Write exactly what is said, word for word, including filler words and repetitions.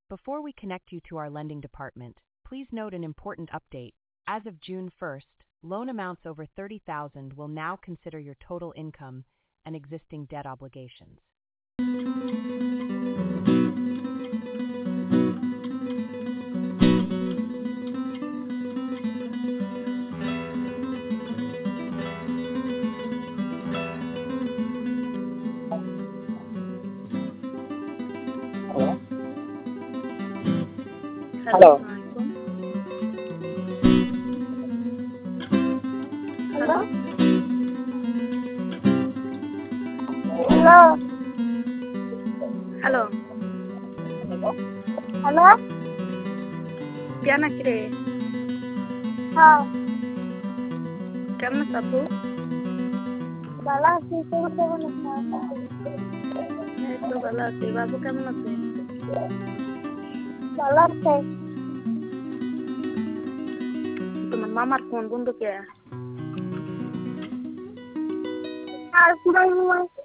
Before we connect you to our lending department, please note an important update. As of June first, loan amounts over thirty thousand dollars will now consider your total income and existing debt obligations. Hello hello hello hello hello क्या नखरे हाँ কেমন আছো আপু বালা আছি তুমি কেমন আছো এই তো ভালো আছি বাবু কেমন আছে ভালো আছে তোমার মামার ফোন বন্ধ কে আর পুরাই